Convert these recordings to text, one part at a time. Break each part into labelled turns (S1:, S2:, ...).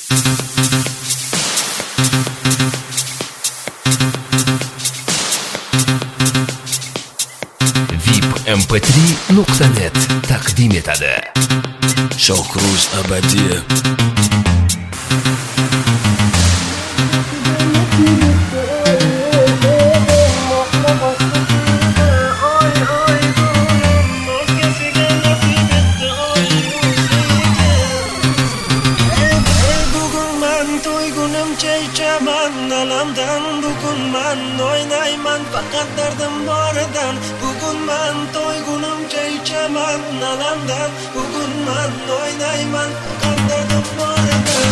S1: vipmp3.net taqdim etadi.
S2: Shohruz Abadiyev.
S3: Bugun men o'ynayman faqat dardim boridan. Bugun men to'ygunimcha ichaman nalamdan. Bugun men o'ynayman faqat dardim boridan.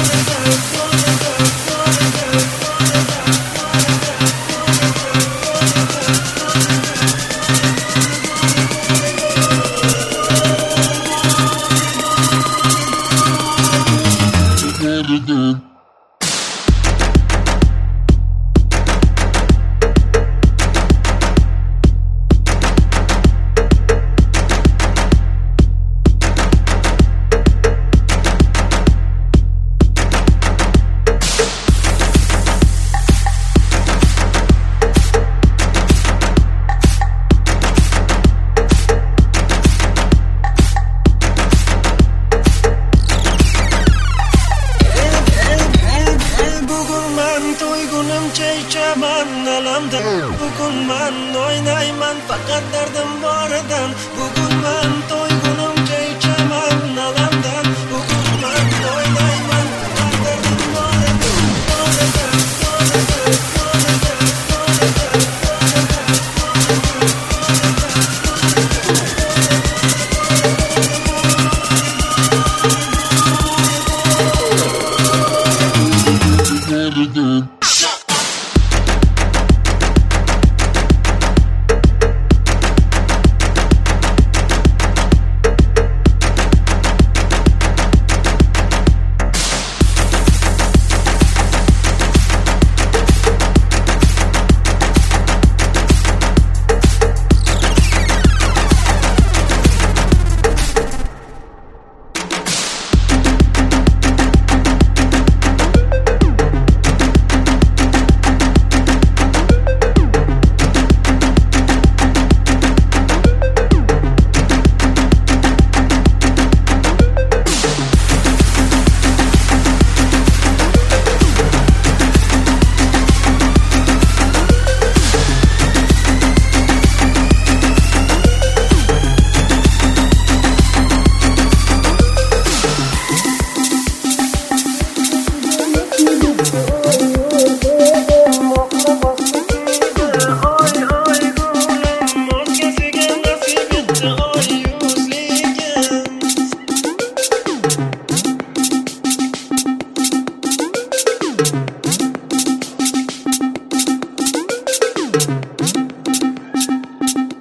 S3: Bugun men o'ynayman faqat dardim boridan. Bugun men to'ygunimcha ichaman nalamdan. Bugun men o'ynayman faqat dardim boridan.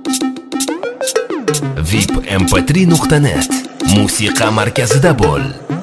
S1: vipmp3.net musiqa markazida bo'l.